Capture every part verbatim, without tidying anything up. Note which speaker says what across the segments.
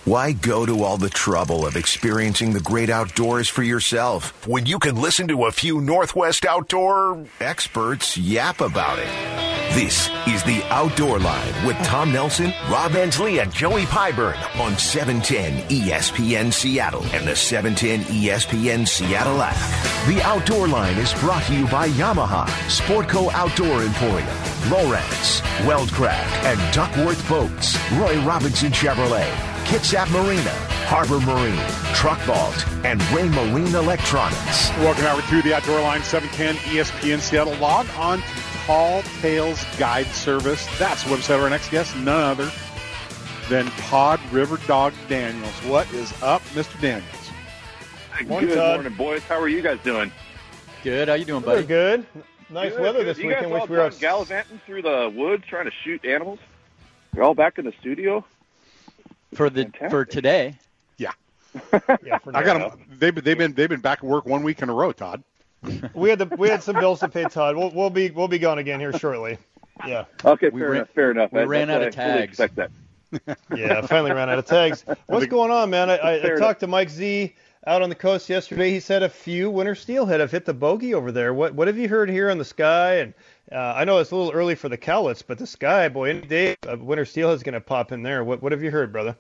Speaker 1: Why go to all the trouble of experiencing the great outdoors for yourself when you can listen to a few Northwest outdoor experts yap about it? This is the Outdoor Line with Tom Nelson, Rob Ensley, and Joey Pyburn on seven ten E S P N Seattle and the seven ten E S P N Seattle app. The Outdoor Line is brought to you by Yamaha, Sportco Outdoor Emporium, Lowrance, Weldcraft, and Duckworth Boats, Roy Robinson Chevrolet, Kitsap Marina, Harbor Marine, Truck Vault, and Ray Marine Electronics.
Speaker 2: Welcome over to the Outdoor Line, seven ten E S P N Seattle. Log on to Tall Tales Guide Service. That's the website of our next guest, none other than Todd River Dog Daniels. What is up, Mister Daniels?
Speaker 3: Morning, Good Todd. morning, boys. How are you guys doing?
Speaker 4: Good. How you doing, buddy?
Speaker 5: We're good. Nice
Speaker 3: good,
Speaker 5: weather
Speaker 3: good.
Speaker 5: this
Speaker 3: you
Speaker 5: weekend.
Speaker 3: You guys
Speaker 5: Wish
Speaker 3: all
Speaker 5: we were
Speaker 3: gallivanting through the woods trying to shoot animals? You're all back in the studio?
Speaker 4: For the Fantastic. for today.
Speaker 2: Yeah.
Speaker 5: yeah for
Speaker 2: I got them. They've been, they've been they've been back at work one week in a row, Todd.
Speaker 5: we had the we had some bills to pay, Todd. We'll we'll be we'll be gone again here shortly. Yeah.
Speaker 3: Okay,
Speaker 4: we
Speaker 3: fair
Speaker 4: ran,
Speaker 3: enough. Fair enough.
Speaker 4: We
Speaker 3: I,
Speaker 4: ran out of tags.
Speaker 3: Expect that.
Speaker 5: Yeah, finally ran out of tags. What's going on, man? I, I, I talked to Mike Z out on the coast yesterday. He said a few winter steelhead have hit the bogey over there. What what have you heard here on the sky? And uh, I know it's a little early for the cowlets, but the sky, boy, any day a winter steelhead's going to pop in there. What what have you heard, brother?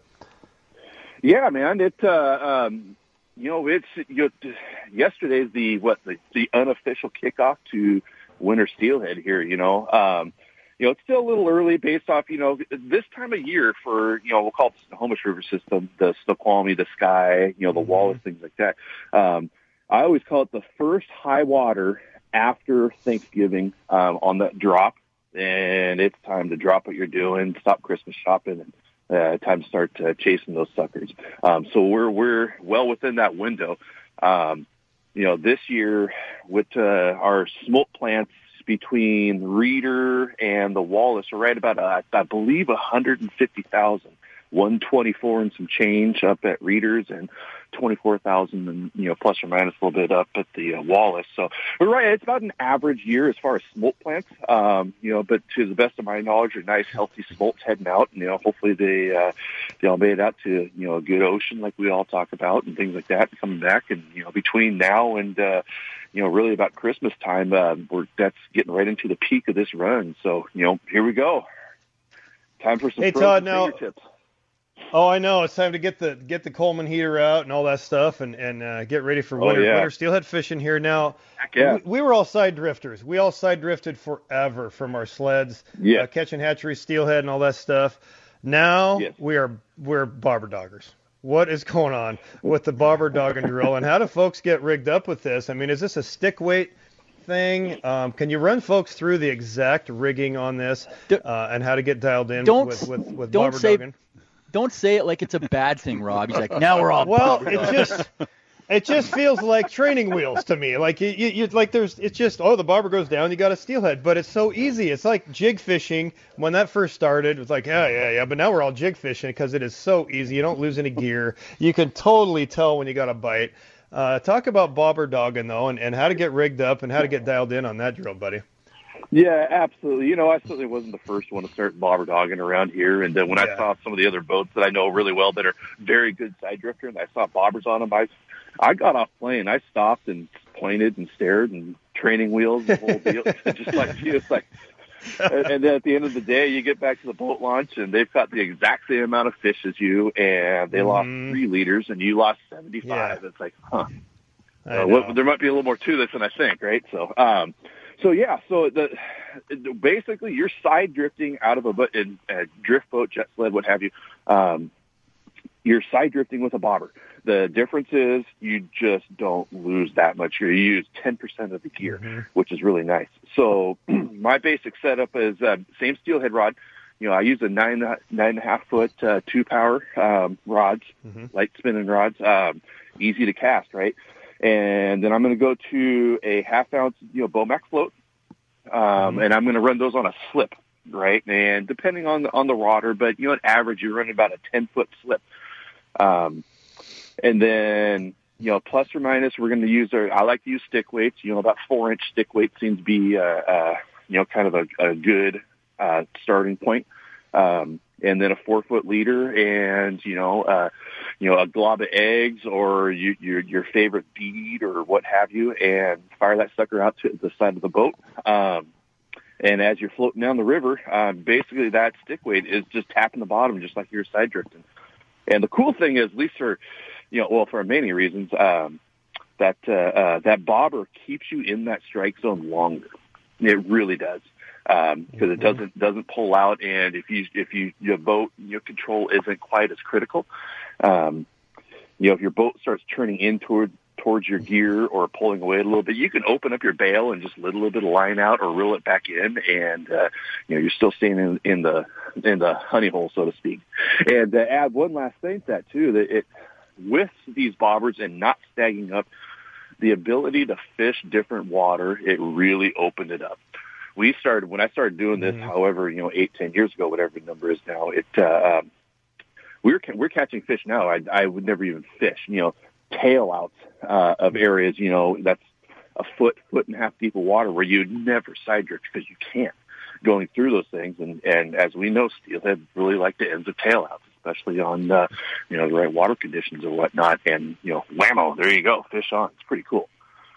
Speaker 3: Yeah, man. It uh, um, you know it's you know, yesterday's the what the, the unofficial kickoff to winter steelhead here. You know. Um, You know, it's still a little early based off, you know, this time of year for, you know, we'll call it the Snohomish River system, the Snoqualmie, the Sky, you know, the Wallace, things like that. Um, I always call it the first high water after Thanksgiving um, on that drop. And it's time to drop what you're doing, stop Christmas shopping, and uh, time to start uh, chasing those suckers. Um, so we're we're well within that window. Um, you know, this year with uh, our smolt plants, between Reeder and the Wallace are right about, uh, I believe, one hundred fifty thousand, one twenty-four and some change up at Reeder's and twenty-four thousand and, you know, plus or minus a little bit up at the uh, Wallace. So we're right. It's about an average year as far as smolt plants, um, you know, but to the best of my knowledge, are nice, healthy smolts heading out. And, you know, hopefully they, uh, they all made it out to, you know, a good ocean like we all talk about and things like that, and coming back. And, you know, between now and, uh, you know, really about Christmas time, uh, we're, that's getting right into the peak of this run. So, you know, here we go. Time for some
Speaker 5: hey,
Speaker 3: Todd,
Speaker 5: now,
Speaker 3: fingertips.
Speaker 5: Oh, I know. It's time to get the get the Coleman heater out and all that stuff, and and uh, get ready for winter,
Speaker 3: oh, yeah.
Speaker 5: winter steelhead fishing here. Now,
Speaker 3: Heck yeah.
Speaker 5: we, we were all side drifters. We all side drifted forever from our sleds,
Speaker 3: yeah.
Speaker 5: uh, catching hatchery, steelhead, and all that stuff. Now
Speaker 3: yes.
Speaker 5: we are we're bobber doggers. What is going on with the bobber dogging drill, and how do folks get rigged up with this? I mean, is this a stick weight thing? Um, can you run folks through the exact rigging on this uh, and how to get dialed in
Speaker 4: don't,
Speaker 5: with with, with
Speaker 4: don't
Speaker 5: bobber
Speaker 4: say,
Speaker 5: dogging? Don't
Speaker 4: say it like it's a bad thing, Rob. He's like, now we're all
Speaker 5: well.
Speaker 4: bobber
Speaker 5: It
Speaker 4: dogging.
Speaker 5: just it just feels like training wheels to me. Like you, you, you like there's it's just oh the bobber goes down, you got a steelhead, but it's so easy. It's like jig fishing when that first started. It was like yeah yeah yeah, but now we're all jig fishing because it is so easy. You don't lose any gear. You can totally tell when you got a bite. Uh, talk about bobber dogging though, and, and how to get rigged up and how to get dialed in on that drill, buddy.
Speaker 3: Yeah, absolutely. You know, I certainly wasn't the first one to start bobber dogging around here. And then when
Speaker 5: yeah.
Speaker 3: I saw some of the other boats that I know really well that are very good side drifter, and I saw bobbers on them, I, I got off plane. I stopped and pointed and stared and training wheels, the whole deal. Just like you, it's like, and, and then at the end of the day, you get back to the boat launch, and they've got the exact same amount of fish as you, and they mm. lost three liters, and you lost seventy-five. Yeah. It's like, huh. Uh, well, there might be a little more to this than I think, right? So, um, so yeah, so the basically you're side drifting out of a, boat, in a drift boat, jet sled, what have you. Um, you're side drifting with a bobber. The difference is you just don't lose that much. You use ten percent of the gear, mm-hmm. which is really nice. So my basic setup is uh, same steelhead rod. You know, I use a nine nine and a half foot uh, two power um, rods, mm-hmm. light spinning rods, um, easy to cast, right? And then I'm going to go to a half ounce, you know, Bomac float, um, mm-hmm. and I'm going to run those on a slip, right? And depending on the, on the water, but you know, on average, you're running about a ten foot slip. Um, and then, you know, plus or minus, we're going to use our, I like to use stick weights, you know, about four inch stick weight seems to be, uh, uh, you know, kind of a, a good, uh, starting point. Um, and then a four foot leader, and you know, uh, you know, a glob of eggs, or you, your your favorite bead, or what have you, and fire that sucker out to the side of the boat. Um, and as you're floating down the river, uh, basically that stick weight is just tapping the bottom, just like you're side drifting. And the cool thing is, at least for, you know, well, for many reasons, um, that uh, uh, that bobber keeps you in that strike zone longer. It really does, because um, it doesn't doesn't pull out, and if you if you your boat your control isn't quite as critical, um, you know, if your boat starts turning in toward towards your gear or pulling away a little bit, you can open up your bail and just let a little bit of line out or reel it back in, and uh, you know, you're still staying in, in the in the honey hole, so to speak. And to add one last thing to that too, that it with these bobbers and not stagging up, the ability to fish different water, it really opened it up. We started, when I started doing this, mm-hmm. however, you know, eight, ten years ago, whatever the number is now, it, uh, um, we're, we're catching fish now. I, I would never even fish, you know, tail outs, uh, of areas, you know, that's a foot, foot and a half deep of water where you'd never side drift because you can't going through those things. And, and as we know, steelhead really like the ends of tail outs, especially on, uh, you know, the right water conditions or whatnot. And, you know, whammo, there you go, fish on. It's pretty cool.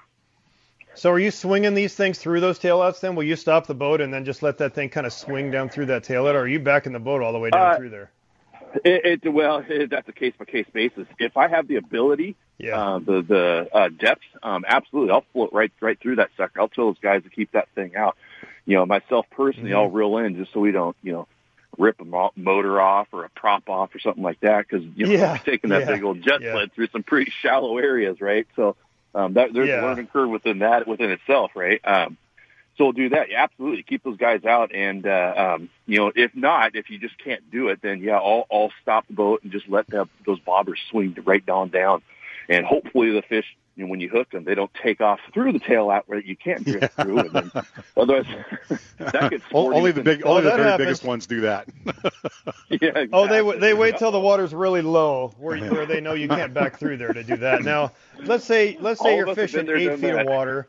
Speaker 5: So are you swinging these things through those tailouts then? Will you stop the boat and then just let that thing kind of swing down through that tailout, or are you backing the boat all the way down
Speaker 3: uh,
Speaker 5: through there?
Speaker 3: It, it well, it, that's a case-by-case basis. If I have the ability,
Speaker 5: yeah.
Speaker 3: uh, the the uh, depth, um, absolutely, I'll float right right through that sucker. I'll tell those guys to keep that thing out. You know, myself personally, mm-hmm. I'll reel in just so we don't, you know, rip a mo- motor off or a prop off or something like that, because you know,
Speaker 5: yeah.
Speaker 3: we're taking that
Speaker 5: yeah.
Speaker 3: big old jet
Speaker 5: yeah.
Speaker 3: sled through some pretty shallow areas, right? So um, that, there's
Speaker 5: yeah.
Speaker 3: a learning curve within that within itself, right? Um, so we'll do that. Yeah, absolutely. Keep those guys out. And, uh, um, you know, if not, if you just can't do it, then, yeah, I'll, I'll stop the boat and just let the, those bobbers swing right down down. And hopefully the fish, you know, when you hook them, they don't take off through the tail out where you can't drift yeah. through. And then, otherwise, that gets
Speaker 2: only the big, only
Speaker 5: oh,
Speaker 2: the very
Speaker 5: happens.
Speaker 2: biggest ones do that.
Speaker 3: yeah, exactly.
Speaker 5: Oh, they they wait till the water's really low, where where they know you can't back through there to do that. Now, let's say let's say
Speaker 3: All
Speaker 5: you're fishing
Speaker 3: there,
Speaker 5: eight feet
Speaker 3: that.
Speaker 5: of water.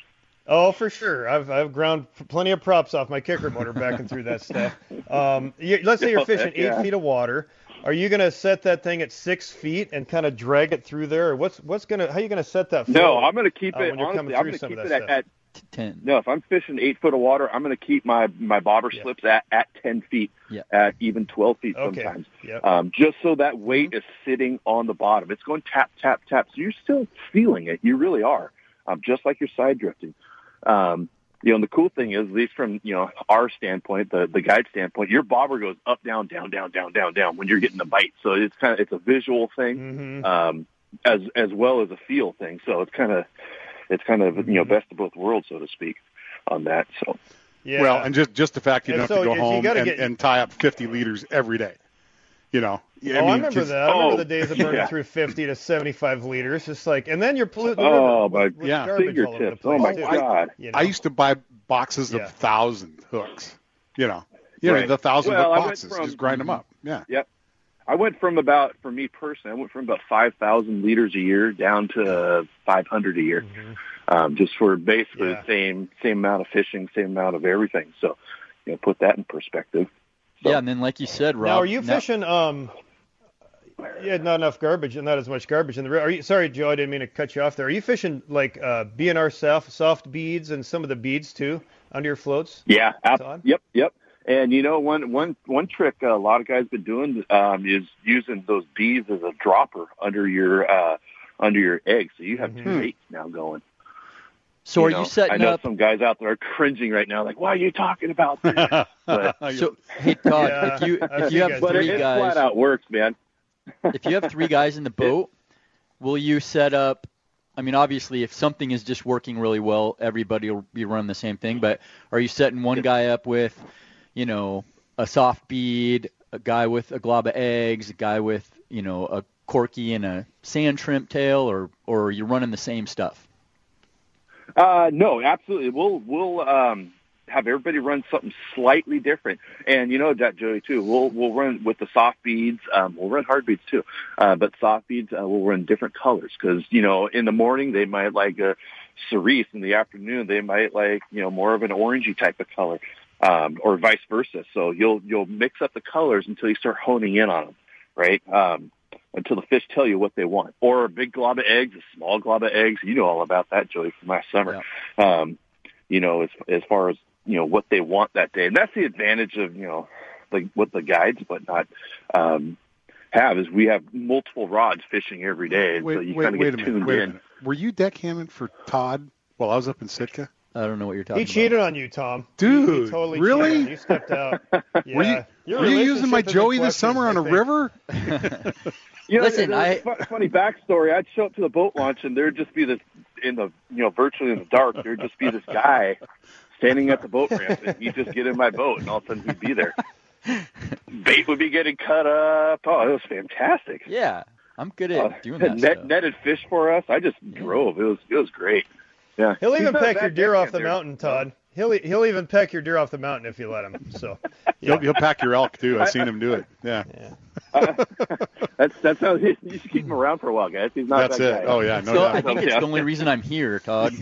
Speaker 5: Oh, for sure. I've I've ground plenty of props off my kicker motor backing through that stuff. Um, you, let's say you're fishing yeah. eight feet of water. Are you going to set that thing at six feet and kind of drag it through there? Or what's what's going to how are you going to set that?
Speaker 3: No, I'm going to keep
Speaker 5: uh,
Speaker 3: it. Honestly, I'm going to keep it at, at
Speaker 4: ten.
Speaker 3: No, if I'm fishing eight foot of water, I'm going to keep my my bobber
Speaker 5: yeah.
Speaker 3: slips at at ten feet,
Speaker 4: yeah.
Speaker 3: at even twelve feet
Speaker 5: okay.
Speaker 3: sometimes.
Speaker 5: Yep.
Speaker 3: Um, just so that weight is sitting on the bottom. It's going tap tap tap. So you're still feeling it. You really are. Um, just like you're side drifting. Um, you know, and the cool thing is, at least from, you know, our standpoint, the, the guide standpoint, your bobber goes up, down, down, down, down, down, down when you're getting the bite. So it's kind of, it's a visual thing,
Speaker 5: mm-hmm.
Speaker 3: um, as, as well as a feel thing. So it's kind of, it's kind of, you know, best of both worlds, so to speak, on that. So,
Speaker 5: yeah.
Speaker 2: Well, and just, just the fact you
Speaker 5: and
Speaker 2: don't
Speaker 5: so
Speaker 2: have to go home and,
Speaker 5: get...
Speaker 2: and tie up fifty liters every day. You know,
Speaker 5: oh,
Speaker 2: I, mean,
Speaker 5: I remember that. I
Speaker 3: oh,
Speaker 5: remember the days of burning
Speaker 3: yeah.
Speaker 5: through fifty to seventy-five liters. Just like, and then you're polluting the
Speaker 3: oh,
Speaker 5: river with,
Speaker 3: my
Speaker 5: with
Speaker 2: yeah.
Speaker 5: garbage all over the
Speaker 3: fingertips.
Speaker 5: place.
Speaker 3: Oh, my
Speaker 5: too.
Speaker 3: God.
Speaker 5: You know?
Speaker 2: I used to buy boxes
Speaker 5: Yeah.
Speaker 2: of thousand hooks. You know, you
Speaker 3: Right.
Speaker 2: know the thousand
Speaker 3: Well,
Speaker 2: hook
Speaker 3: I went
Speaker 2: boxes.
Speaker 3: from-
Speaker 2: Just grind them up. Yeah.
Speaker 3: Yep. I went from about, for me personally, I went from about five thousand liters a year down to five hundred a year,
Speaker 5: Mhm.
Speaker 3: um, just for basically
Speaker 5: Yeah.
Speaker 3: the same same amount of fishing, same amount of everything. So, you know, put that in perspective. So,
Speaker 4: Yeah, and then like you said, Rob.
Speaker 5: Now, are you
Speaker 4: now-
Speaker 5: fishing? Um, you had not enough garbage and not as much garbage in the river. Are you? Sorry, Joe, I didn't mean to cut you off there. Are you fishing like uh, B and R soft, soft beads and some of the beads too under your floats?
Speaker 3: Yeah. Ab-
Speaker 5: Todd?
Speaker 3: yep. Yep. And you know, one one one trick uh, a lot of guys been doing um, is using those beads as a dropper under your uh, under your eggs. So you have
Speaker 5: Mhm.
Speaker 3: two baits now going.
Speaker 4: So
Speaker 3: you
Speaker 4: are
Speaker 3: know,
Speaker 4: you setting
Speaker 3: I know
Speaker 4: up?
Speaker 3: some guys out there are cringing right now, like, "Why are you talking about this?" But,
Speaker 4: So hey Todd,
Speaker 5: Yeah,
Speaker 4: if you
Speaker 5: I've
Speaker 4: if
Speaker 5: seen
Speaker 4: you have
Speaker 5: guys
Speaker 3: but
Speaker 5: do
Speaker 3: it,
Speaker 4: three
Speaker 3: it
Speaker 5: that.
Speaker 3: flat
Speaker 4: guys,
Speaker 3: out works, man.
Speaker 4: if you have three guys in the boat, will you set up? I mean, obviously, if something is just working really well, everybody will be running the same thing. But are you setting one guy up with, you know, a soft bead, a guy with a glob of eggs, a guy with, you know, a corky and a sand shrimp tail, or or are you running the same stuff?
Speaker 3: Uh, no, absolutely. We'll we'll um, have everybody run something slightly different, and you know that, Joey, too. We'll we'll run with the soft beads. Um, we'll run hard beads too, uh, but soft beads uh, we'll run different colors because you know in the morning they might like a cerise, in the afternoon they might like you know more of an orangey type of color. um, or vice versa. So you'll you'll mix up the colors until you start honing in on them, right? Um, until the fish tell you what they want. Or a big glob of eggs, a small glob of eggs. You know all about that, Joey, from last summer. Yeah. Um, you know, as as far as, you know, what they want that day. And that's the advantage of, you know, like what the guides and whatnot um, have is we have multiple rods fishing every day. And
Speaker 2: wait,
Speaker 3: so you
Speaker 2: wait,
Speaker 3: kind of
Speaker 2: wait
Speaker 3: get
Speaker 2: a minute,
Speaker 3: tuned
Speaker 2: wait
Speaker 3: in.
Speaker 2: a minute. Were you deckhamming for Todd while I was up in Sitka?
Speaker 4: I don't know what you're talking
Speaker 5: He
Speaker 4: about.
Speaker 5: cheated on you, Tom.
Speaker 2: Dude,
Speaker 5: he, he totally
Speaker 2: really?
Speaker 5: cheated on you. You stepped out. Yeah.
Speaker 2: Were you,
Speaker 5: Your
Speaker 2: were you using my
Speaker 5: relationship is in
Speaker 2: Joey this
Speaker 5: question,
Speaker 2: summer on
Speaker 5: I
Speaker 2: a
Speaker 5: think.
Speaker 2: river?
Speaker 3: You know,
Speaker 4: Listen,
Speaker 3: there's
Speaker 4: I-
Speaker 3: a fu- funny backstory. I'd show up to the boat launch, and there'd just be this, in the, you know, virtually in the dark, there'd just be this guy standing at the boat ramp, and he'd just get in my boat, and all of a sudden he'd be there. Bait would be getting cut up. Oh, it was fantastic.
Speaker 4: Yeah, I'm good at
Speaker 3: Uh,
Speaker 4: doing that
Speaker 3: net,
Speaker 4: stuff.
Speaker 3: netted fish for us. I just drove. It was it was great. Yeah.
Speaker 5: He'll
Speaker 3: He's
Speaker 5: even
Speaker 3: not a
Speaker 5: peck
Speaker 3: bad
Speaker 5: your deer off
Speaker 3: deckhand
Speaker 5: the
Speaker 3: there.
Speaker 5: mountain, Todd. He'll he'll even peck your deer off the mountain if you let him. So
Speaker 2: He'll, he'll pack your elk, too. I've seen him do it. Yeah.
Speaker 3: Uh, that's that's how you should keep him around for a while, guys. He's not
Speaker 2: That's
Speaker 3: that
Speaker 2: it.
Speaker 3: guy.
Speaker 2: Oh, yeah, no
Speaker 4: So
Speaker 2: doubt.
Speaker 4: I think it's the only reason I'm here, Todd.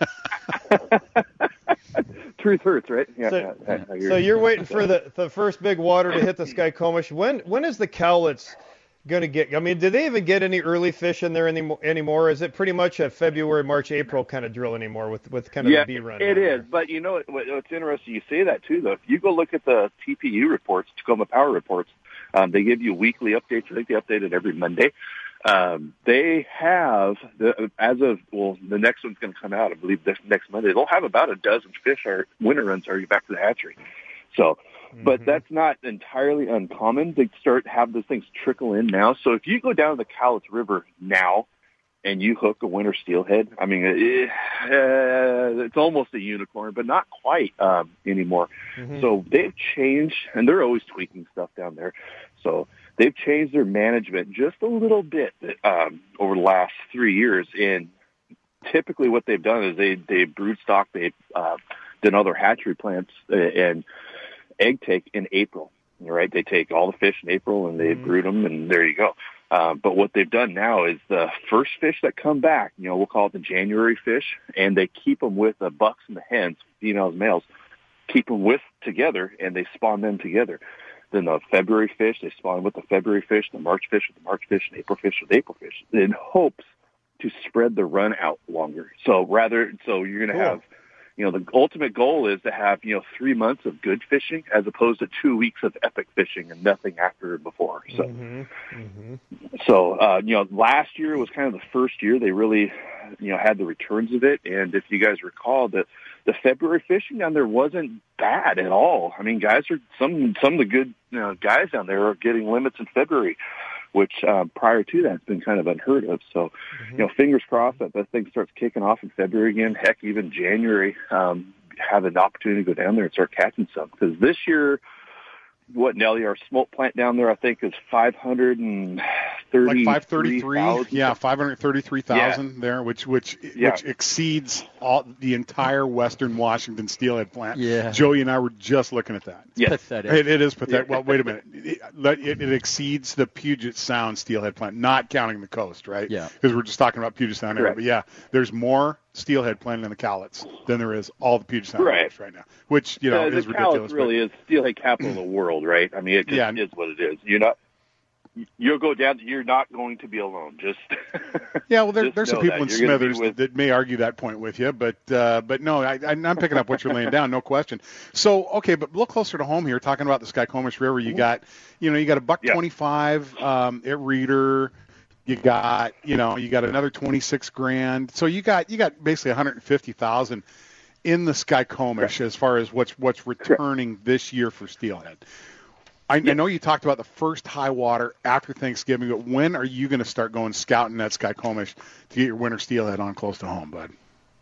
Speaker 3: Truth hurts, right? Yeah.
Speaker 5: So,
Speaker 3: I- I hear
Speaker 5: so
Speaker 3: you.
Speaker 5: you're waiting for the, the first big water to hit the Skykomish. When when is the Cowlitz going to get? I mean, do they even get any early fish in there any, anymore? Is it pretty much a February, March, April kind of drill anymore with, with kind of
Speaker 3: Yeah,
Speaker 5: the B run?
Speaker 3: it
Speaker 5: down
Speaker 3: is.
Speaker 5: there?
Speaker 3: But you know, what, what's interesting, you say that too, though. If you go look at the T P U reports, Tacoma Power reports, um, they give you weekly updates. I think they update it every Monday. Um, they have, the, as of, well, the next one's going to come out, I believe, this next Monday. They'll have about a dozen fish or winter runs already back to the hatchery. So, but
Speaker 5: Mhm.
Speaker 3: that's not entirely uncommon. They start have those things trickle in now. So if you go down to the Cowlitz River now and you hook a winter steelhead, I mean, it, uh, it's almost a unicorn, but not quite um, anymore.
Speaker 5: Mhm.
Speaker 3: So they've changed, and they're always tweaking stuff down there. So they've changed their management just a little bit um, over the last three years. And typically what they've done is they, they brood stock, they've uh, done other hatchery plants uh, and egg take in April. Right? They take all the fish in April and they
Speaker 5: Mhm.
Speaker 3: brood them, and there you go. Um, but what they've done now is the first fish that come back, you know, we'll call it the January fish, and they keep them with the bucks and the hens, females, males, keep them with together, and they spawn them together. Then the February fish, they spawn with the February fish, the March fish with the March fish, and April fish with the April fish, in hopes to spread the run out longer. So rather, so you're going to
Speaker 5: Cool.
Speaker 3: have, you know, the ultimate goal is to have, you know, three months of good fishing as opposed to two weeks of epic fishing and nothing after or before. So,
Speaker 5: Mhm. Mhm.
Speaker 3: so, uh, you know, last year was kind of the first year they really, you know, had the returns of it. And if you guys recall that the February fishing down there wasn't bad at all. I mean, guys are, some, some of the good, you know, guys down there are getting limits in February, which um, prior to that has been kind of unheard of. So, you know, fingers crossed that that thing starts kicking off in February again. Heck, even January, um, have an opportunity to go down there and start catching some. Because this year, what, Nelly, our smoke plant down there, I think, is five hundred thirty-three
Speaker 2: Like five thirty-three,
Speaker 3: thousand.
Speaker 2: yeah, five hundred thirty-three thousand there, which which
Speaker 3: Yeah.
Speaker 2: which exceeds all the entire Western Washington steelhead plant.
Speaker 4: Yeah.
Speaker 2: Joey and I were just looking at that.
Speaker 3: Yes.
Speaker 4: Pathetic.
Speaker 2: It, it is pathetic. Well, wait a minute. It, it, it exceeds the Puget Sound steelhead plant, not counting the coast, right?
Speaker 4: Yeah.
Speaker 2: Because we're just talking about Puget Sound area.
Speaker 3: Correct.
Speaker 2: But yeah, there's more steelhead planted in the Cowlitz than there is all the Puget Sound
Speaker 3: Right.
Speaker 2: areas right now, which you know
Speaker 3: Uh,
Speaker 2: is
Speaker 3: the
Speaker 2: ridiculous.
Speaker 3: Cowlitz really is steelhead capital of the world, right? I mean, it just
Speaker 2: Yeah.
Speaker 3: is what it is. You're not. You'll go down. You're not going to be alone. Just
Speaker 2: Yeah, well, there,
Speaker 3: Just
Speaker 2: there's some
Speaker 3: know
Speaker 2: people
Speaker 3: that.
Speaker 2: in
Speaker 3: You're gonna be
Speaker 2: Smithers
Speaker 3: with-
Speaker 2: that may argue that point with you, but uh, but no, I, I, I'm picking up what you're laying down, no question. So, okay, but look closer to home here, talking about the Skykomish River. You got, you know, you got a buck
Speaker 3: Yeah.
Speaker 2: twenty-five um, at Reeder. You got, you know, you got another twenty-six grand. So you got you got basically one hundred fifty thousand in the Skykomish as far as what's what's returning this year for steelhead. I, I know you talked about the first high water after Thanksgiving, but when are you going to start going scouting that Skykomish to get your winter steelhead on close to home, bud?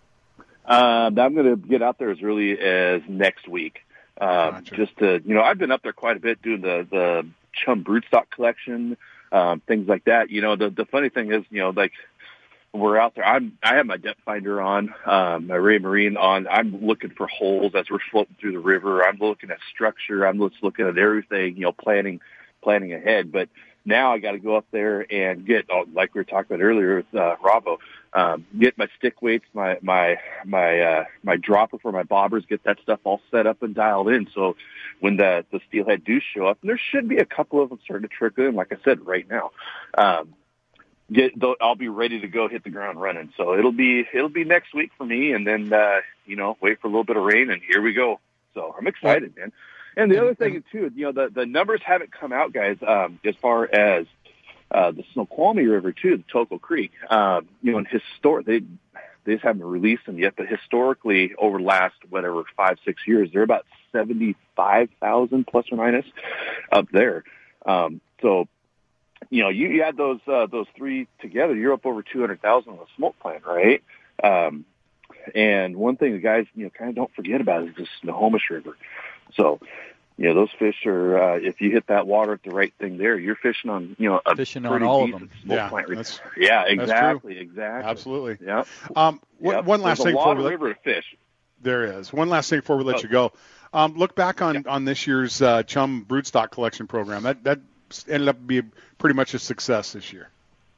Speaker 3: Um, I'm going to get out there as early as next week. Um,
Speaker 2: Gotcha.
Speaker 3: Just to, you know, I've been up there quite a bit doing the, the chum broodstock collection, um, things like that. You know, the, the funny thing is, you know, like when we're out there, I'm, I have my depth finder on, um, my Ray Marine on. I'm looking for holes as we're floating through the river. I'm looking at structure. I'm just looking at everything, you know, planning, planning ahead. But now I got to go up there and get, oh, like we were talking about earlier with uh, Rabo, um, get my stick weights, my my my uh, my dropper for my bobbers, get that stuff all set up and dialed in. So when the the steelhead do show up, and there should be a couple of them starting to trickle in, like I said, right now. Um, get I'll be ready to go hit the ground running. So it'll be it'll be next week for me, and then uh, you know wait for a little bit of rain, and here we go. So I'm excited, man. And the other thing, too, you know, the, the numbers haven't come out, guys, um, as far as uh, the Snoqualmie River, too, the Toco Creek. Um, you know, in historic, they, they just haven't released them yet, but historically, over the last, whatever, five, six years, they're about seventy-five thousand plus or minus up there. Um, so, you know, you, you add those uh, those three together, you're up over two hundred thousand on the smoke plant, right? Um, and one thing the guys, you know, kind of don't forget about is the Snohomish River. So, you know, those fish are, uh, if you hit that water at the right thing there, you're fishing on, you know, a
Speaker 4: fishing
Speaker 3: pretty
Speaker 4: on all of
Speaker 3: decent
Speaker 4: them.
Speaker 3: smoke
Speaker 2: Yeah,
Speaker 3: plant.
Speaker 2: that's-
Speaker 3: yeah,
Speaker 2: that's
Speaker 3: exactly,
Speaker 2: true.
Speaker 3: exactly.
Speaker 2: Absolutely.
Speaker 3: Yeah.
Speaker 2: Um, one,
Speaker 3: Yep.
Speaker 2: one last
Speaker 3: There's
Speaker 2: thing
Speaker 3: a
Speaker 2: before
Speaker 3: lot
Speaker 2: we
Speaker 3: of
Speaker 2: let,
Speaker 3: river to fish.
Speaker 2: there is one last thing before we let
Speaker 3: Oh.
Speaker 2: you go. Um, look back on, on this year's uh, Chum Broodstock Collection program. That that ended up being pretty much a success this year.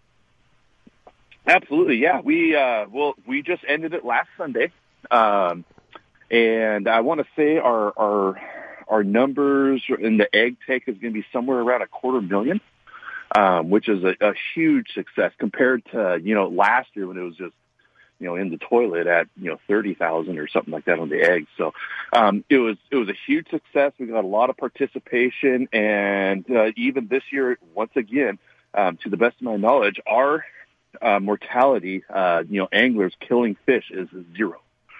Speaker 3: Absolutely, yeah. We uh, well, we just ended it last Sunday, um, and I want to say our our our numbers in the egg take is going to be somewhere around a quarter million, um, which is a, a huge success compared to you know last year when it was just you know in the toilet at you know thirty thousand or something like that on the eggs. So um, it was it was a huge success. We got a lot of participation, and uh, even this year, once again, um, to the best of my knowledge, our Uh, mortality, uh, you know, anglers killing fish is zero.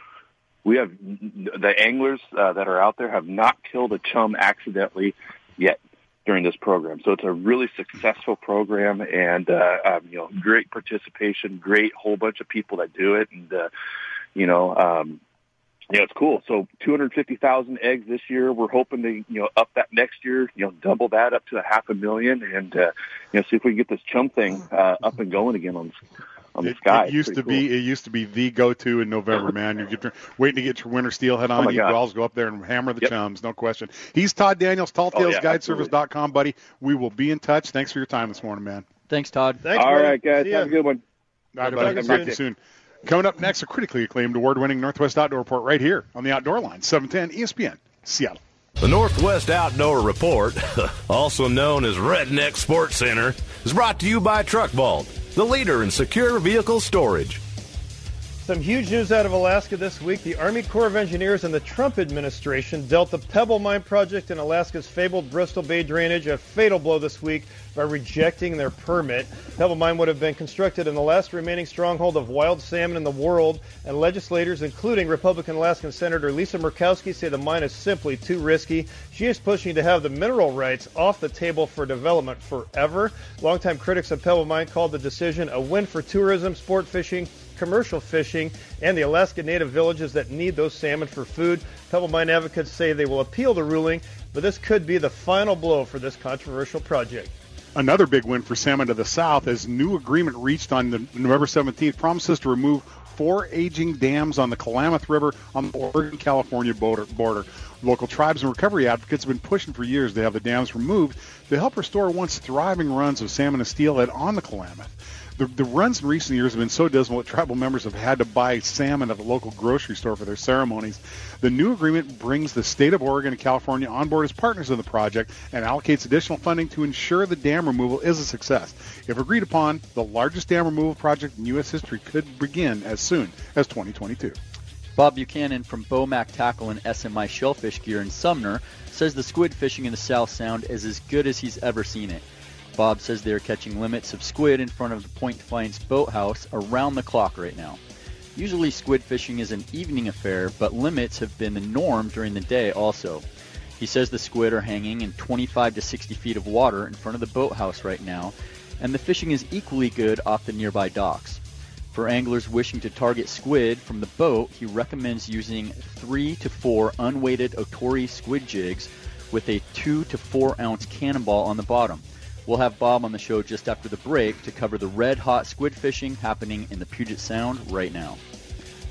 Speaker 3: We have the anglers uh, that are out there have not killed a chum accidentally yet during this program. So it's a really successful program, and uh, um, you know, great participation, great whole bunch of people that do it, and uh, you know, um, yeah, it's cool. So two hundred fifty thousand eggs this year. We're hoping to, you know, up that next year, you know, double that up to a half a million, and uh, you know, see if we can get this chum thing uh, up and going again on on the
Speaker 2: It,
Speaker 3: sky.
Speaker 2: it used
Speaker 3: It's
Speaker 2: to
Speaker 3: pretty
Speaker 2: be it used to be the go-to in November, man. You're get, waiting to get your winter steelhead on.
Speaker 3: Oh my
Speaker 2: you
Speaker 3: God.
Speaker 2: always go up there and hammer the
Speaker 3: Yep.
Speaker 2: chums, no question. He's Todd Daniels, tall
Speaker 3: Oh,
Speaker 2: tails
Speaker 3: yeah,
Speaker 2: guide service dot com, buddy. We will be in touch. Thanks for your time this morning, man.
Speaker 4: Thanks, Todd.
Speaker 5: Thanks,
Speaker 3: All
Speaker 5: buddy.
Speaker 3: right, guys.
Speaker 5: See
Speaker 3: Have
Speaker 5: ya.
Speaker 3: a good one.
Speaker 2: All right,
Speaker 5: Talk
Speaker 2: buddy.
Speaker 5: to
Speaker 2: Talk
Speaker 5: you
Speaker 2: to you
Speaker 5: soon.
Speaker 2: soon. Coming up next, a critically acclaimed award-winning Northwest Outdoor Report right here on the Outdoor Line, seven ten E S P N, Seattle.
Speaker 6: The Northwest Outdoor Report, also known as Redneck Sports Center, is brought to you by Truck Vault, the leader in secure vehicle storage.
Speaker 5: Some huge news out of Alaska this week. The Army Corps of Engineers and the Trump administration dealt the Pebble Mine project in Alaska's fabled Bristol Bay drainage a fatal blow this week by rejecting their permit. Pebble Mine would have been constructed in the last remaining stronghold of wild salmon in the world, and legislators, including Republican Alaskan Senator Lisa Murkowski, say the mine is simply too risky. She is pushing to have the mineral rights off the table for development forever. Longtime critics of Pebble Mine called the decision a win for tourism, sport fishing, commercial fishing, and the Alaska Native villages that need those salmon for food. Pebble Mine advocates say they will appeal the ruling, but this could be the final blow for this controversial project.
Speaker 2: Another big win for salmon to the south as new agreement reached on the November seventeenth promises to remove four aging dams on the Klamath River on the Oregon-California border. border. Local tribes and recovery advocates have been pushing for years to have the dams removed to help restore once thriving runs of salmon and steelhead on the Klamath. The, the runs in recent years have been so dismal that tribal members have had to buy salmon at the local grocery store for their ceremonies. The new agreement brings the state of Oregon and California on board as partners in the project and allocates additional funding to ensure the dam removal is a success. If agreed upon, the largest dam removal project in U S history could begin as soon as twenty twenty-two.
Speaker 4: Bob Buchanan from Bomac Tackle and S M I Shellfish Gear in Sumner says the squid fishing in the South Sound is as good as he's ever seen it. Bob says they are catching limits of squid in front of the Point Defiance boathouse around the clock right now. Usually squid fishing is an evening affair, but limits have been the norm during the day also. He says the squid are hanging in twenty-five to sixty feet of water in front of the boathouse right now, and the fishing is equally good off the nearby docks. For anglers wishing to target squid from the boat, he recommends using three to four unweighted Otori squid jigs with a two to four ounce cannonball on the bottom. We'll have Bob on the show just after the break to cover the red-hot squid fishing happening in the Puget Sound right now.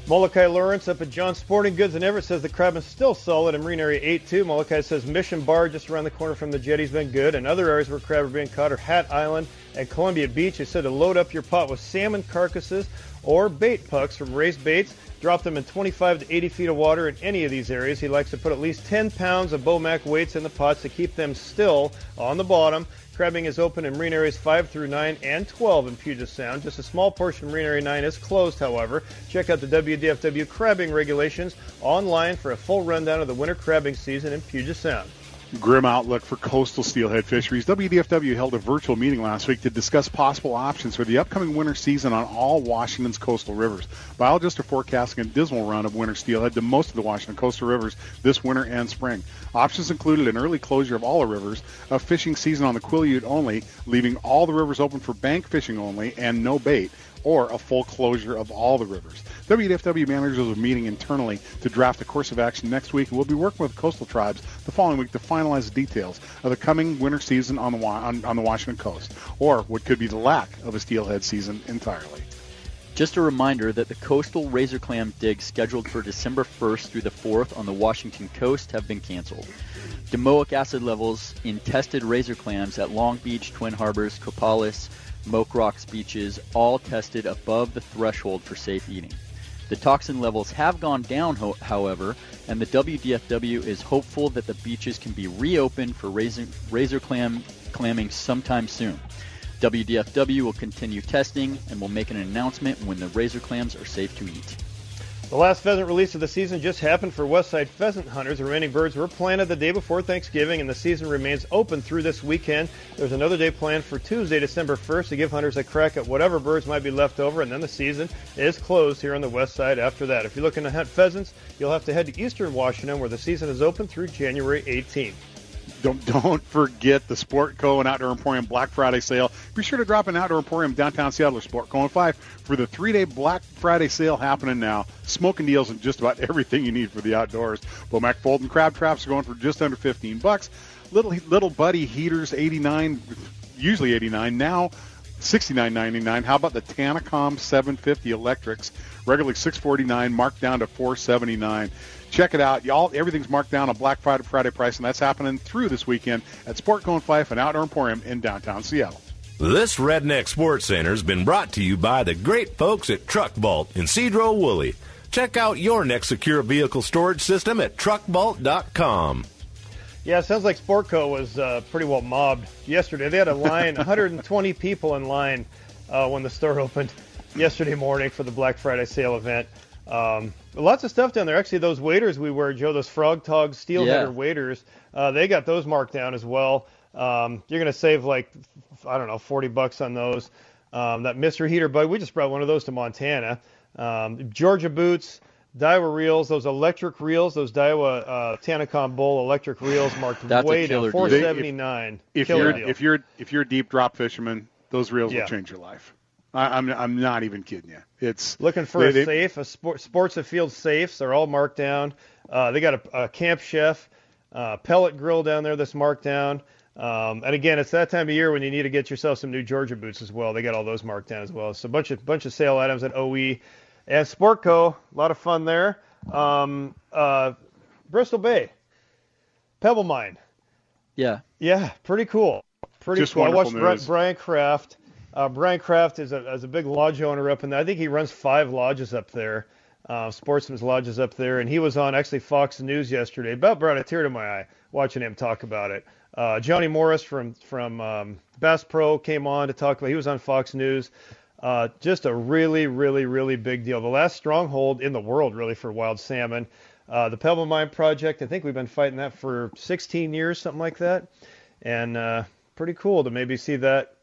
Speaker 5: Molokai Lawrence up at John Sporting Goods in Everett says the crab is still solid in Marine Area eight two. Molokai says Mission Bar just around the corner from the jetty's been good, and other areas where crab are being caught are Hat Island and Columbia Beach. They said to load up your pot with salmon carcasses or bait pucks from Raised Baits. Drop them in twenty-five to eighty feet of water in any of these areas. He likes to put at least ten pounds of Bomac weights in the pots to keep them still on the bottom. Crabbing is open in Marine Areas five through nine and twelve in Puget Sound. Just a small portion of Marine Area nine is closed, however. Check out the W D F W crabbing regulations online for a full rundown of the winter crabbing season in Puget Sound.
Speaker 2: Grim outlook for coastal steelhead fisheries. W D F W held a virtual meeting last week to discuss possible options for the upcoming winter season on all Washington's coastal rivers. Biologists are forecasting a dismal run of winter steelhead to most of the Washington coastal rivers this winter and spring. Options included an early closure of all the rivers, a fishing season on the Quileute only, leaving all the rivers open for bank fishing only and no bait, or a full closure of all the rivers. W D F W managers are meeting internally to draft a course of action next week, and we'll be working with coastal tribes the following week to finalize the details of the coming winter season on the on, on the Washington coast, or what could be the lack of a steelhead season entirely.
Speaker 4: Just a reminder that the coastal razor clam digs scheduled for December first through the fourth on the Washington coast have been canceled. Domoic acid levels in tested razor clams at Long Beach, Twin Harbors, Copalis, Moke Rocks beaches all tested above the threshold for safe eating. The toxin levels have gone down, ho- however, and the W D F W is hopeful that the beaches can be reopened for razor, razor clam clamming sometime soon. W D F W will continue testing and will make an announcement when the razor clams are safe to eat.
Speaker 5: The last pheasant release of the season just happened for Westside pheasant hunters. The remaining birds were planted the day before Thanksgiving, and the season remains open through this weekend. There's another day planned for Tuesday, December first, to give hunters a crack at whatever birds might be left over, and then the season is closed here on the Westside after that. If you're looking to hunt pheasants, you'll have to head to Eastern Washington, where the season is open through January eighteenth.
Speaker 2: Don't don't forget the Sportco and Outdoor Emporium Black Friday sale. Be sure to drop in Outdoor Emporium downtown Seattle or Sportco and five for the three-day Black Friday sale happening now. Smoking deals and just about everything you need for the outdoors. Bomac folding crab traps are going for just under fifteen bucks. Little little buddy heaters, eighty-nine, usually eighty-nine, now sixty-nine ninety-nine. How about the Tanacom seven fifty electrics, regularly six forty-nine, marked down to four seventy-nine. Check it out. Y'all, everything's marked down on Black Friday Friday price, and that's happening through this weekend at Sportco and Fife and Outdoor Emporium in downtown Seattle.
Speaker 6: This Redneck Sports Center has been brought to you by the great folks at Truck Vault in Cedro Woolley. Check out your next secure vehicle storage system at truck vault dot com.
Speaker 5: Yeah, it sounds like Sportco was uh, pretty well mobbed yesterday. They had a line, one hundred twenty people in line uh, when the store opened yesterday morning for the Black Friday sale event. Um, lots of stuff down there. Actually, those waders we wear, Joe, those Frog Tog steelheader
Speaker 4: Yeah.
Speaker 5: waders, uh, they got those marked down as well. Um, you're going to save like, I don't know, forty bucks on those. Um, that Mister Heater bug, we just brought one of those to Montana. Um, Georgia boots, Daiwa reels, those electric reels, those Daiwa uh, Tanacom Bull electric reels marked
Speaker 4: That's a
Speaker 5: way
Speaker 4: killer
Speaker 5: down,
Speaker 4: deal.
Speaker 5: four seventy-nine.
Speaker 2: If
Speaker 5: Killer
Speaker 2: you're
Speaker 5: deal.
Speaker 2: if you're if you're a deep drop fisherman, those reels
Speaker 5: Yeah.
Speaker 2: will change your life. I, I'm I'm not even kidding you. It's
Speaker 5: Looking for
Speaker 2: they-
Speaker 5: a
Speaker 2: they-
Speaker 5: safe, a sport, Sports Afield safes. They're all marked down. Uh, they got a, a Camp Chef uh, pellet grill down there that's marked down. Um, and again, it's that time of year when you need to get yourself some new Georgia boots as well. They got all those marked down as well. So a bunch of bunch of sale items at O E and Sportco. A lot of fun there. Um, uh, Bristol Bay, Pebble Mine.
Speaker 4: Yeah.
Speaker 5: Yeah, pretty cool. Pretty
Speaker 2: Just
Speaker 5: cool. I
Speaker 2: wonderful
Speaker 5: watched Bri-
Speaker 2: news.
Speaker 5: Brian Kraft. Uh, Brian Kraft is a, is a big lodge owner up in there. I think he runs five lodges up there, uh, Sportsman's Lodges up there. And he was on actually Fox News yesterday. About brought a tear to my eye watching him talk about it. Uh, Johnny Morris from from um, Bass Pro came on to talk about. He was on Fox News. Uh, just a really, really, really big deal. The last stronghold in the world, really, for wild salmon. Uh, the Pebble Mine Project. I think we've been fighting that for sixteen years, something like that. And uh, pretty cool to maybe see that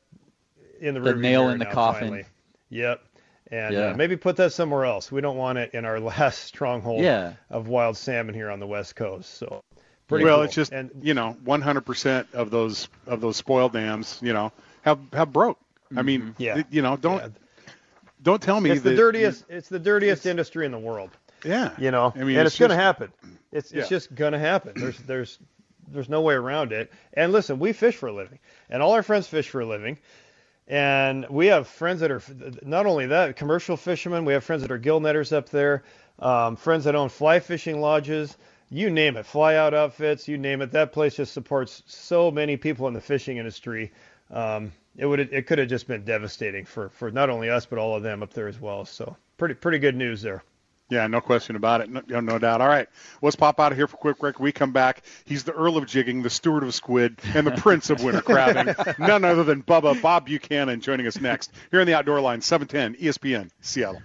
Speaker 5: in the,
Speaker 4: The
Speaker 5: rearview
Speaker 4: nail
Speaker 5: mirror
Speaker 4: in the
Speaker 5: now,
Speaker 4: coffin.
Speaker 5: finally. Yep. And
Speaker 4: Yeah.
Speaker 5: uh, maybe put that somewhere else. We don't want it in our last stronghold
Speaker 4: Yeah.
Speaker 5: of wild salmon here on the West Coast. So pretty
Speaker 2: well,
Speaker 5: cool.
Speaker 2: it's just
Speaker 5: and
Speaker 2: you know, one hundred percent of those of those spoiled dams, you know, have have broke. I mean,
Speaker 5: Yeah.
Speaker 2: th- you know, don't
Speaker 5: Yeah.
Speaker 2: don't tell me
Speaker 5: it's the
Speaker 2: that-
Speaker 5: dirtiest. It's the dirtiest industry in the world.
Speaker 2: Yeah,
Speaker 5: You know,
Speaker 2: I mean,
Speaker 5: and it's, going to
Speaker 2: just-
Speaker 5: happen. It's it's
Speaker 2: Yeah.
Speaker 5: just going to happen. There's there's there's no way around it. And listen, we fish for a living, and all our friends fish for a living. And we have friends that are, not only that, commercial fishermen. We have friends that are gill netters up there, um, friends that own fly fishing lodges. You name it, fly out outfits, you name it. That place just supports so many people in the fishing industry. Um, it would it could have just been devastating for, for not only us but all of them up there as well. So pretty pretty good news there.
Speaker 2: Yeah, no question about it. No, no doubt. All right, let's pop out of here for a quick break. We come back. He's the Earl of Jigging, the Steward of Squid, and the Prince of Winter Crabbing. None other than Bubba Bob Buchanan joining us next here on the Outdoor Line, seven ten E S P N Seattle.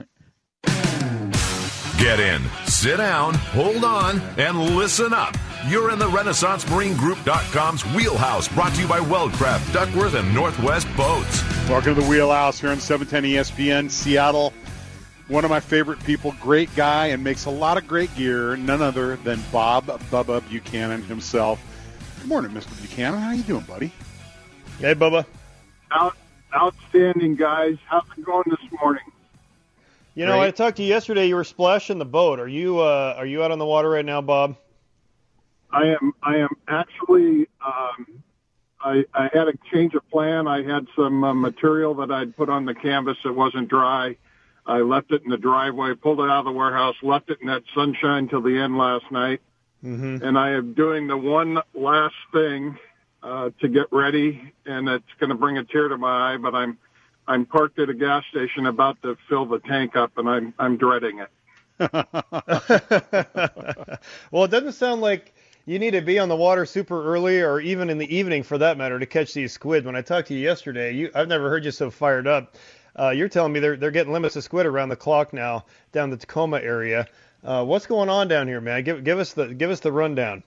Speaker 1: Get in, sit down, hold on, and listen up. You're in the Renaissance Marine Group dot com's Wheelhouse, brought to you by Weldcraft, Duckworth, and Northwest Boats.
Speaker 2: Welcome to the Wheelhouse here on seven ten E S P N Seattle. One of my favorite people, great guy, and makes a lot of great gear, none other than Bob Bubba Buchanan himself. Good morning, Mister Buchanan. How you doing, buddy?
Speaker 5: Hey, Bubba.
Speaker 7: Out, outstanding, guys. How's it going this morning?
Speaker 5: You know,
Speaker 2: Great.
Speaker 5: I talked to you yesterday. You were splashing the boat. Are you uh, are you out on the water right now, Bob?
Speaker 7: I am. I am actually. Um, I, I had a change of plan. I had some uh, material that I'd put on the canvas that wasn't dry. I left it in the driveway, pulled it out of the warehouse, left it in that sunshine till the end last night,
Speaker 5: Mm-hmm.
Speaker 7: and I am doing the one last thing uh, to get ready, and it's going to bring a tear to my eye. But I'm I'm parked at a gas station about to fill the tank up, and I'm I'm dreading it.
Speaker 5: Well, it doesn't sound like you need to be on the water super early or even in the evening for that matter to catch these squid. When I talked to you yesterday, you, I've never heard you so fired up. Uh, you're telling me they're they're getting limits of squid around the clock now down the Tacoma area. Uh, what's going on down here, man? Give give us the give us the rundown.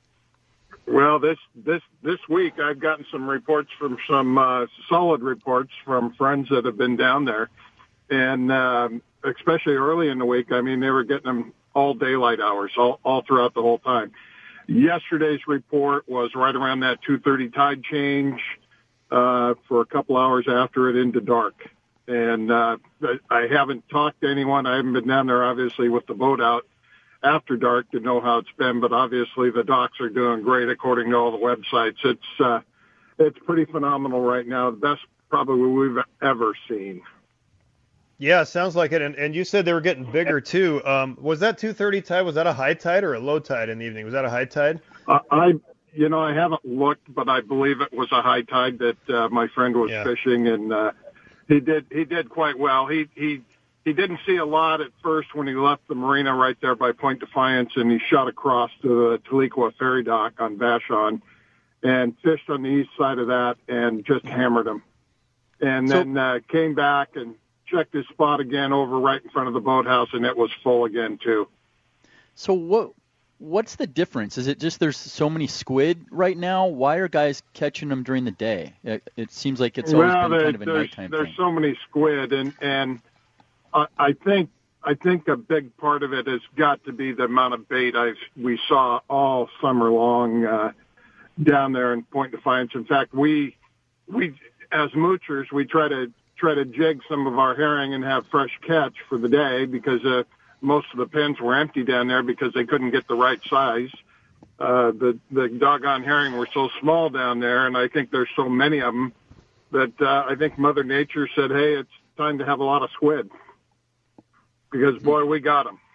Speaker 7: Well, this this this week I've gotten some reports from some uh, solid reports from friends that have been down there, and um, especially early in the week. I mean, they were getting them all daylight hours, all all throughout the whole time. Yesterday's report was right around that two thirty tide change uh, for a couple hours after it into dark. And uh, I haven't talked to anyone. I haven't been down there, obviously, with the boat out after dark to know how it's been. But obviously, the docks are doing great according to all the websites. It's uh, it's pretty phenomenal right now. The best probably we've ever seen.
Speaker 5: Yeah, sounds like it. And, and you said they were getting bigger too. Um, was that two thirty tide? Was that a high tide or a low tide in the evening? Was that a high tide?
Speaker 7: Uh, I, you know, I haven't looked, but I believe it was a high tide that uh, my friend was
Speaker 5: Yeah.
Speaker 7: fishing, and uh, he did he did quite well. He he he didn't see a lot at first when he left the marina right there by Point Defiance, and he shot across to the Tahlequah ferry dock on Vashon and fished on the east side of that and just hammered him. And
Speaker 4: So-
Speaker 7: then uh, came back and checked his spot again over right in front of the boathouse, and it was full again too.
Speaker 4: So what what's the difference? Is it just there's so many squid right now? Why are guys catching them during the day? It, it seems like it's always
Speaker 7: well,
Speaker 4: been
Speaker 7: there,
Speaker 4: kind of a
Speaker 7: there's
Speaker 4: nighttime
Speaker 7: there's
Speaker 4: thing.
Speaker 7: so many squid, and and I, I think I think a big part of it has got to be the amount of bait I we saw all summer long uh, down there in Point Defiance. In fact, we we as moochers we try to try to jig some of our herring and have fresh catch for the day because uh, most of the pens were empty down there because they couldn't get the right size. Uh, the the doggone herring were so small down there, and I think there's so many of them that uh, I think Mother Nature said, "Hey, it's time to have a lot of squid," because boy, we got them.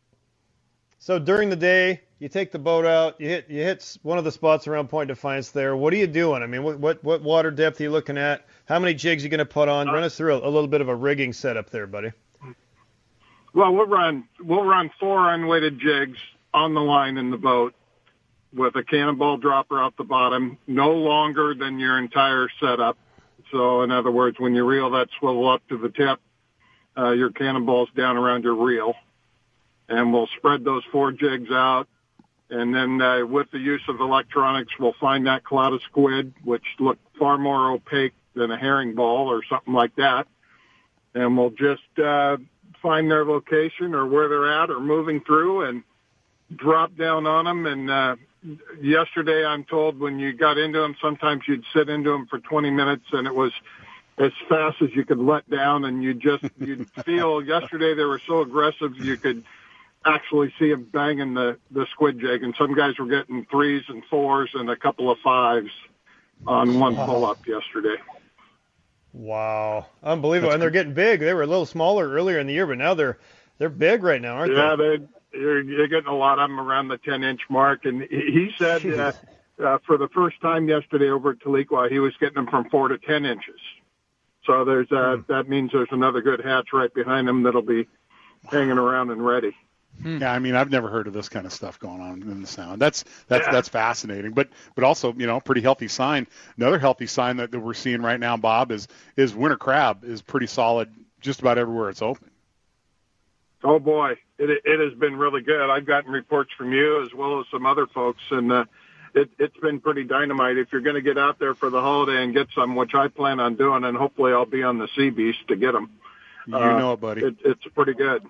Speaker 5: So during the day, you take the boat out, you hit you hit one of the spots around Point Defiance there. What are you doing? I mean, what what, what water depth are you looking at? How many jigs are you going to put on? Run us through a, a little bit of a rigging setup there, buddy.
Speaker 7: Well, we'll run we'll run four unweighted jigs on the line in the boat with a cannonball dropper out the bottom, no longer than your entire setup. So, in other words, when you reel that swivel up to the tip, uh, your cannonball's down around your reel. And we'll spread those four jigs out. And then uh, with the use of electronics, we'll find that cloud of squid, which look far more opaque than a herring ball or something like that. And we'll just uh, find their location or where they're at or moving through and drop down on them. And uh, yesterday, I'm told when you got into them, sometimes you'd sit into them for twenty minutes, and it was as fast as you could let down. And you just you'd feel yesterday they were so aggressive you could actually see them banging the, the squid jig. And some guys were getting threes and fours and a couple of fives on one pull-up yesterday.
Speaker 5: Wow, unbelievable!
Speaker 2: That's
Speaker 5: and they're getting big. They were a little smaller earlier in the year, but now they're they're big right now, aren't
Speaker 7: yeah,
Speaker 5: they?
Speaker 7: Yeah, they, you're, you're getting a lot of them around the ten-inch mark. And he he said uh, uh, for the first time yesterday over at Tahlequah, he was getting them from four to ten inches. So there's uh,
Speaker 5: Hmm.
Speaker 7: that means there's another good hatch right behind them that'll be hanging around and ready.
Speaker 2: Yeah, I mean, I've never heard of this kind of stuff going on in the Sound. That's that's
Speaker 7: Yeah.
Speaker 2: that's fascinating, but but also, you know, pretty healthy sign. Another healthy sign that, that we're seeing right now, Bob, is is winter crab is pretty solid just about everywhere it's open.
Speaker 7: Oh boy, it it has been really good. I've gotten reports from you as well as some other folks, and uh, it, it's been pretty dynamite. If you're going to get out there for the holiday and get some, which I plan on doing, and hopefully I'll be on the Sea Beast to get them.
Speaker 2: You
Speaker 7: Uh,
Speaker 2: know it, buddy.
Speaker 7: It, it's pretty good.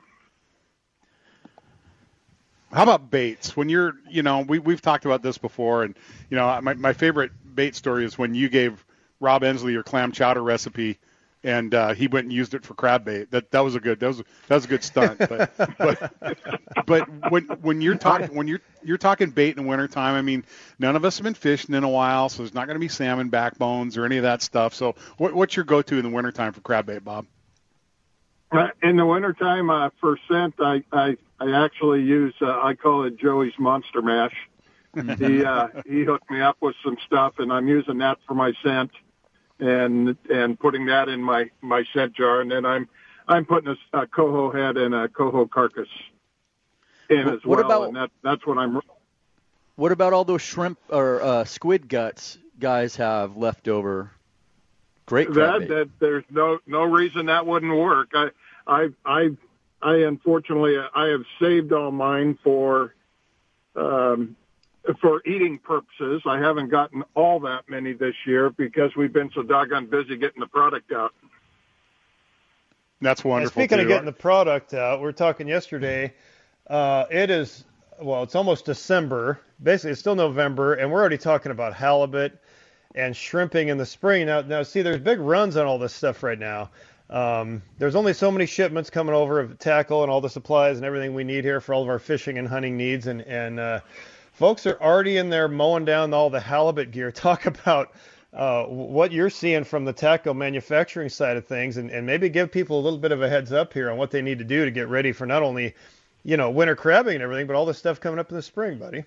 Speaker 2: How about baits? When you're, you know, we we've talked about this before, and you know, my my favorite bait story is when you gave Rob Ensley your clam chowder recipe, and uh, he went and used it for crab bait. That that was a good that was that was a good stunt. But but but when when you're talking when you're you're talking bait in the wintertime, I mean, none of us have been fishing in a while, so there's not going to be salmon backbones or any of that stuff. So what what's your go-to in the wintertime for crab bait, Bob?
Speaker 7: Uh, in the wintertime, uh, for scent, I, I, I actually use, uh, I call it Joey's Monster Mash. he, uh, he hooked me up with some stuff, and I'm using that for my scent and, and putting that in my, my scent jar. And then I'm, I'm putting a, a coho head and a coho carcass in
Speaker 4: What-
Speaker 7: as
Speaker 4: what
Speaker 7: well.
Speaker 4: about-
Speaker 7: and that, that's what I'm,
Speaker 4: What about all those shrimp or uh, squid guts guys have left over? Great crab
Speaker 7: that,
Speaker 4: bait.
Speaker 7: that there's no, no reason that wouldn't work. I, I, I, I unfortunately, I have saved all mine for, um, for eating purposes. I haven't gotten all that many this year because we've been so doggone busy getting the product out.
Speaker 2: That's
Speaker 5: And
Speaker 2: wonderful.
Speaker 5: speaking
Speaker 2: too.
Speaker 5: of getting the product out, we were talking yesterday. Uh, it is, well, it's almost December. Basically, it's still November, and we're already talking about halibut and shrimping in the spring. Now, now, see, there's big runs on all this stuff right now. Um, there's only so many shipments coming over of tackle and all the supplies and everything we need here for all of our fishing and hunting needs. And, and uh, folks are already in there mowing down all the halibut gear. Talk about uh, what you're seeing from the tackle manufacturing side of things, and, and maybe give people a little bit of a heads up here on what they need to do to get ready for not only, you know, winter crabbing and everything, but all this stuff coming up in the spring, buddy.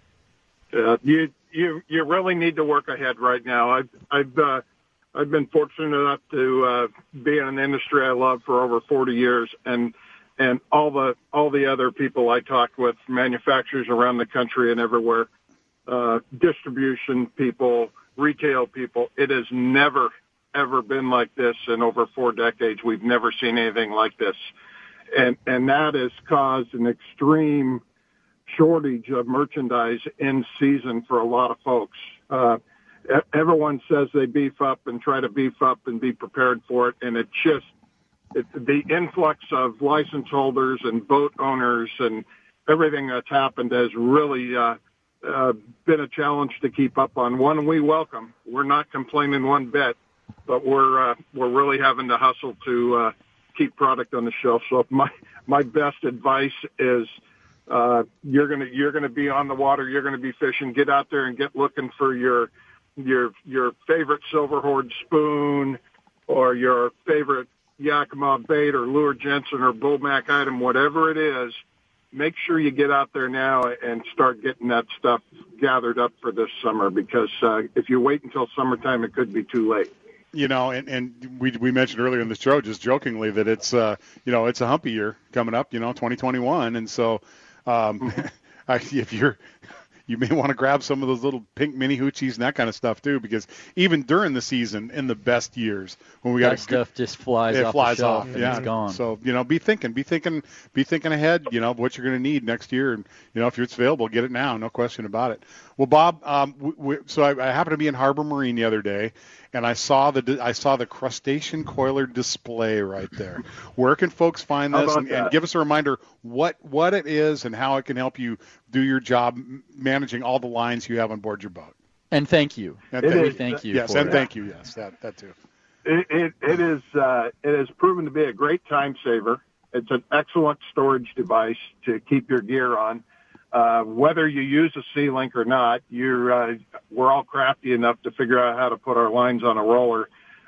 Speaker 7: Uh, you, you, you really need to work ahead right now. I've, I've, uh, I've been fortunate enough to uh, be in an industry I love for over forty years, and and all the all the other people I talked with, manufacturers around the country and everywhere, uh, distribution people, retail people. It has never ever been like this in over four decades. We've never seen anything like this, and and that has caused an extreme shortage of merchandise in season for a lot of folks. Uh, Everyone says they beef up and try to beef up and be prepared for it, and it just it, the influx of license holders and boat owners and everything that's happened has really uh, uh, been a challenge to keep up on. One we welcome. We're not complaining one bit, but we're uh, we're really having to hustle to uh, keep product on the shelf. So my my best advice is uh, you're gonna you're gonna be on the water, you're gonna be fishing. Get out there and get looking for your your your favorite silver hoard spoon or your favorite Yakima bait or Lure Jensen or Bullmac item, whatever it is. Make sure you get out there now and start getting that stuff gathered up for this summer, because uh, if you wait until summertime, it could be too late.
Speaker 2: You know, and, and we we mentioned earlier in the show, just jokingly, that it's uh you know it's a humpy year coming up, you know, twenty twenty-one, and so um, I, if you're you may want to grab some of those little pink mini hoochies and that kind of stuff too, because even during the season, in the best years, when we
Speaker 4: that
Speaker 2: got
Speaker 4: stuff just flies
Speaker 2: it
Speaker 4: off
Speaker 2: flies
Speaker 4: the shelf
Speaker 2: off,
Speaker 4: and
Speaker 2: yeah.
Speaker 4: it's gone.
Speaker 2: So you know, be thinking, be thinking, be thinking ahead. You know what you're going to need next year, and you know if it's available, get it now, no question about it. Well, Bob, um, we, we, so I, I happened to be in Harbor Marine the other day, and I saw the I saw the crustacean coiler display right there. Where can folks find
Speaker 7: How
Speaker 2: this,
Speaker 7: about
Speaker 2: and, and
Speaker 7: that?
Speaker 2: give us a reminder what what it is and how it can help you do your job managing all the lines you have on board your boat?
Speaker 4: And thank you.
Speaker 2: And
Speaker 7: It
Speaker 2: thank,
Speaker 7: is.
Speaker 4: Thank you.
Speaker 2: yes,
Speaker 4: for
Speaker 2: and
Speaker 4: it.
Speaker 2: thank you. Yes, that that too.
Speaker 7: It, it, it is uh, it has proven to be a great time saver. It's an excellent storage device to keep your gear on. Uh, whether you use a Sea-Link or not, you're uh, we're all crafty enough to figure out how to put our lines on a roller.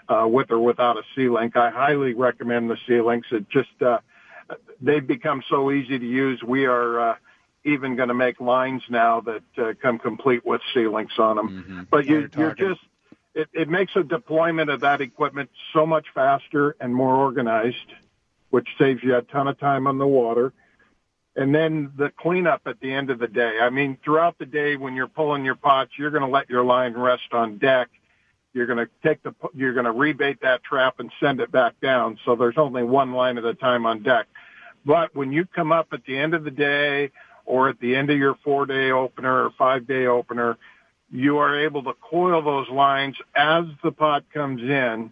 Speaker 7: uh, with or without a C-Link. I highly recommend the C-Links. It just, uh, they've become so easy to use. We are, uh, even going to make lines now that uh, come complete with C-Links on them.
Speaker 2: Mm-hmm.
Speaker 7: But you,
Speaker 2: you're,
Speaker 7: you're just, it, it makes a deployment of that equipment so much faster and more organized, which saves you a ton of time on the water. And then the cleanup at the end of the day. I mean, throughout the day when you're pulling your pots, you're going to let your line rest on deck. You're going to take the, you're going to rebait that trap and send it back down. So there's only one line at a time on deck. But when you come up at the end of the day, or at the end of your four-day opener or five-day opener, you are able to coil those lines as the pot comes in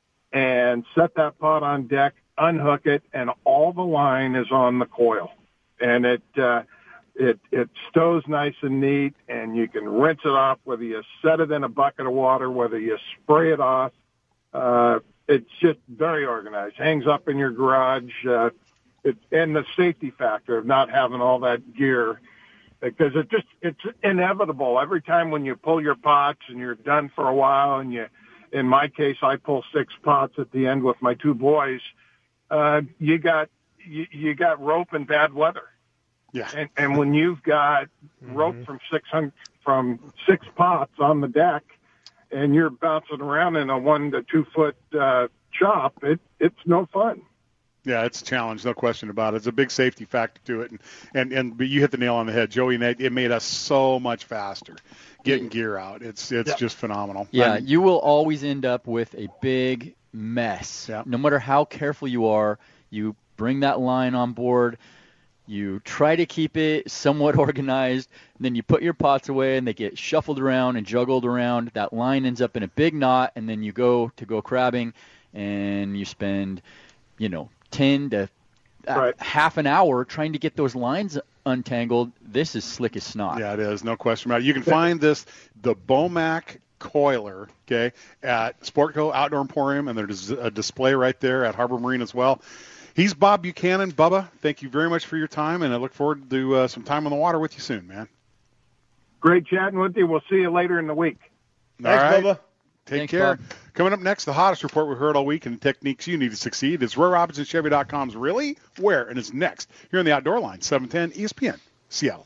Speaker 7: and set that pot on deck, unhook it, and all the line is on the coil. And it uh, it it stows nice and neat, and you can rinse it off, whether you set it in a bucket of water, whether you spray it off. Uh, it's just very organized. Hangs up in your garage. Uh, It, and the safety factor of not having all that gear, because it just, it's inevitable. Every time when you pull your pots and you're done for a while, and you, in my case, I pull six pots at the end with my two boys, uh, you got, you, you got rope and bad weather.
Speaker 2: Yeah.
Speaker 7: And, and when you've got mm-hmm. rope from six hundred, from six pots on the deck, and you're bouncing around in a one to two foot, uh, chop, it, it's no fun.
Speaker 2: Yeah, it's a challenge, no question about it. It's a big safety factor to it, and and and but you hit the nail on the head, Joey. And it made us so much faster getting gear out. It's it's yeah. just phenomenal.
Speaker 4: Yeah,
Speaker 2: I'm,
Speaker 4: you will always end up with a big mess.
Speaker 2: Yeah.
Speaker 4: No matter how careful you are, you bring that line on board, you try to keep it somewhat organized, and then you put your pots away, and they get shuffled around and juggled around. That line ends up in a big knot, and then you go to go crabbing, and you spend, you know, ten to
Speaker 7: right.
Speaker 4: half an hour trying to get those lines untangled. This is slick as snot.
Speaker 2: Yeah, it is. No question about it. You can find this, the Bomac Coiler, okay, at Sportco Outdoor Emporium, and there's a display right there at Harbor Marine as well. He's Bob Buchanan. Bubba, thank you very much for your time, and I look forward to uh, some time on the water with you soon, man.
Speaker 7: Great chatting with you. We'll see you later in the week.
Speaker 2: All
Speaker 5: Thanks,
Speaker 2: right.
Speaker 5: Bubba.
Speaker 2: Take
Speaker 4: Thanks,
Speaker 2: care.
Speaker 4: Bob.
Speaker 2: Coming up next, the hottest report we've heard all week and the techniques you need to succeed is Roy Robinson Chevy dot com's Really? Where? And it's next here on the Outdoor Line, seven ten E S P N, Seattle.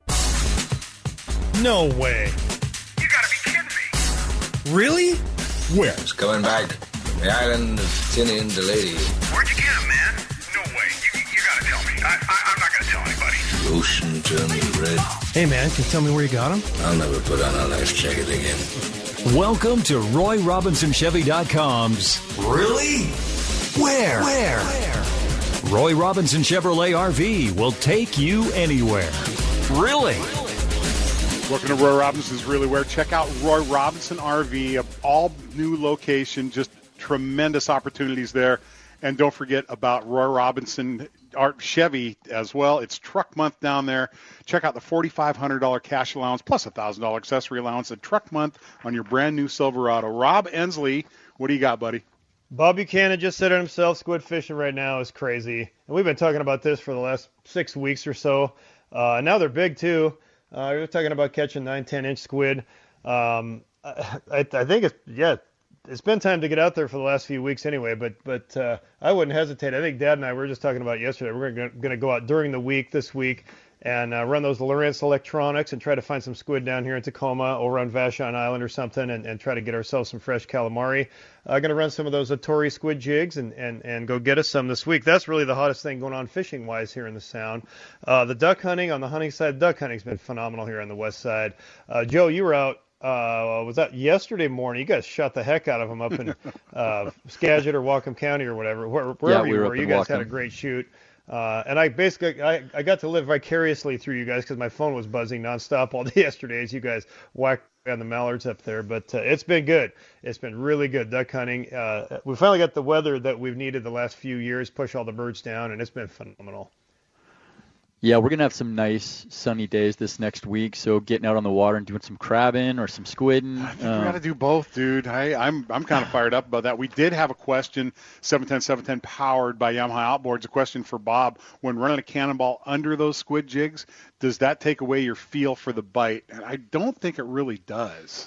Speaker 5: No way.
Speaker 8: You gotta be kidding me.
Speaker 5: Really? Where?
Speaker 9: It's coming back from the island of Tinian to Lady.
Speaker 8: Where'd you get him, man? No way. You, you gotta tell me. I, I, I'm not gonna tell anybody.
Speaker 9: The ocean turned red.
Speaker 5: Hey, man, can you tell me where you got him?
Speaker 9: I'll never put on a life jacket again.
Speaker 10: Welcome to Roy Robinson Chevy dot com's Really? Where? Where? Where? Roy Robinson Chevrolet R V will take you anywhere. Really?
Speaker 2: Welcome to Roy Robinson's Really Where. Check out Roy Robinson R V, a all new location, just tremendous opportunities there. And don't forget about Roy Robinson Art Chevy as well. It's truck month down there. Check out the four thousand five hundred dollars cash allowance plus a one thousand dollars accessory allowance at truck month on your brand new Silverado. Rob Ensley, what do you got, buddy?
Speaker 5: Bob Buchanan just said it himself. Squid fishing right now is crazy. And we've been talking about this for the last six weeks or so. Uh, now they're big, too. Uh, we were talking about catching nine, ten-inch squid. Um, I, I think it's, yeah, it's been time to get out there for the last few weeks anyway, but but uh, I wouldn't hesitate. I think Dad and I were just talking about yesterday. We're going to go out during the week this week and uh, run those Lowrance Electronics and try to find some squid down here in Tacoma or on Vashon Island or something and, and try to get ourselves some fresh calamari. I'm uh, going to run some of those Atori squid jigs and, and, and go get us some this week. That's really the hottest thing going on fishing-wise here in the Sound. Uh, the duck hunting, on the hunting side, duck hunting's been phenomenal here on the west side. Uh, Joe, you were out. Uh, was that yesterday morning? You guys shot the heck out of them up in uh, Skagit or Whatcom County or whatever, where, wherever
Speaker 4: yeah, we
Speaker 5: you
Speaker 4: were.
Speaker 5: were. You guys
Speaker 4: Whatcom.
Speaker 5: had a great shoot. Uh, and I basically, I, I got to live vicariously through you guys because my phone was buzzing nonstop all day yesterday as you guys whacked on the mallards up there. But uh, it's been good. It's been really good duck hunting. Uh, we finally got the weather that we've needed the last few years, push all the birds down, and it's been phenomenal.
Speaker 4: Yeah, we're going to have some nice sunny days this next week, so getting out on the water and doing some crabbing or some squidding.
Speaker 2: I think
Speaker 4: um,
Speaker 2: we got to do both, dude. I, I'm I'm kind of fired up about that. We did have a question, seven ten, seven ten powered by Yamaha Outboards, a question for Bob. When running a cannonball under those squid jigs, does that take away your feel for the bite? And I don't think it really does.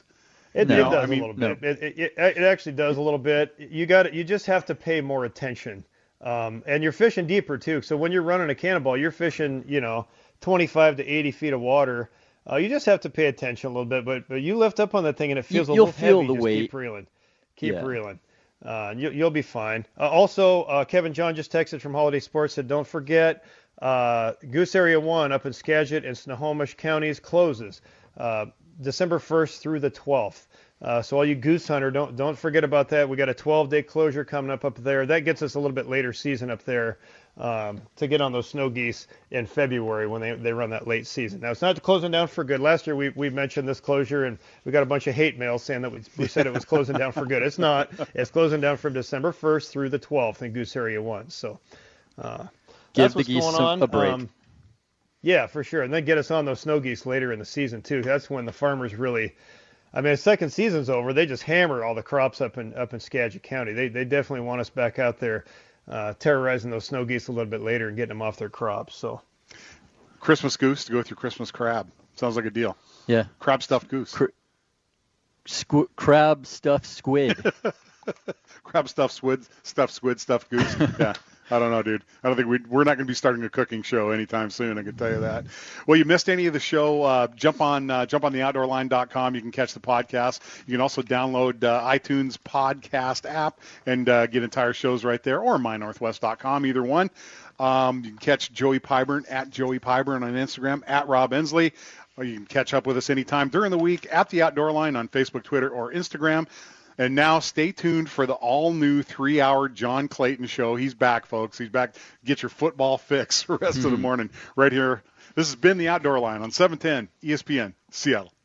Speaker 5: It,
Speaker 4: No,
Speaker 5: it does
Speaker 2: I mean,
Speaker 5: a little
Speaker 4: no.
Speaker 5: bit. It, it, it actually does a little bit. You got you just have to pay more attention, um, and you're fishing deeper too. So when you're running a cannonball, you're fishing, you know, twenty-five to eighty feet of water. Uh, you just have to pay attention a little bit. But but you lift up on that thing and it feels
Speaker 4: You-
Speaker 5: a
Speaker 4: you'll
Speaker 5: little
Speaker 4: feel
Speaker 5: heavy.
Speaker 4: the
Speaker 5: Just
Speaker 4: weight.
Speaker 5: keep reeling, keep
Speaker 4: Yeah.
Speaker 5: reeling. Uh, you, you'll be fine. Uh, also, uh, Kevin John just texted from Holiday Sports, said, don't forget, uh, Goose Area one up in Skagit and Snohomish counties closes uh, December first through the twelfth. Uh, so all you goose hunter, don't don't forget about that. We got a twelve-day closure coming up up there. That gets us a little bit later season up there um, to get on those snow geese in February when they, they run that late season. Now, it's not closing down for good. Last year we, we mentioned this closure, and we got a bunch of hate mail saying that we, we said it was closing down for good. It's not. It's closing down from December first through the twelfth in Goose Area one. So uh,
Speaker 4: Give
Speaker 5: that's
Speaker 4: the
Speaker 5: what's
Speaker 4: geese
Speaker 5: going
Speaker 4: some-
Speaker 5: on.
Speaker 4: a break.
Speaker 5: Um, yeah, for sure. And then get us on those snow geese later in the season, too. That's when the farmers really – I mean, the second season's over. They just hammer all the crops up in up in Skagit County. They they definitely want us back out there uh, terrorizing those snow geese a little bit later and getting them off their crops. So
Speaker 2: Christmas goose to go with your Christmas crab. Sounds like a deal.
Speaker 4: Yeah.
Speaker 2: Crab stuffed goose.
Speaker 4: Cr- Squ- crab stuffed squid.
Speaker 2: Crab stuffed squid, stuffed squid, stuffed goose. Yeah. I don't know, dude. I don't think we we're not going to be starting a cooking show anytime soon. I can tell you that. Well, you missed any of the show? Uh, jump on uh, jump on the outdoor line dot com. You can catch the podcast. You can also download uh, iTunes podcast app and uh, get entire shows right there, or my northwest dot com, either one. Um, you can catch Joey Pyburn at Joey Pyburn on Instagram, at Rob Ensley. Or you can catch up with us anytime during the week at the Outdoor Line on Facebook, Twitter, or Instagram. And now stay tuned for the all-new three-hour John Clayton show. He's back, folks. He's back. Get your football fix the rest of the morning right here. This has been the Outdoor Line on seven ten E S P N Seattle.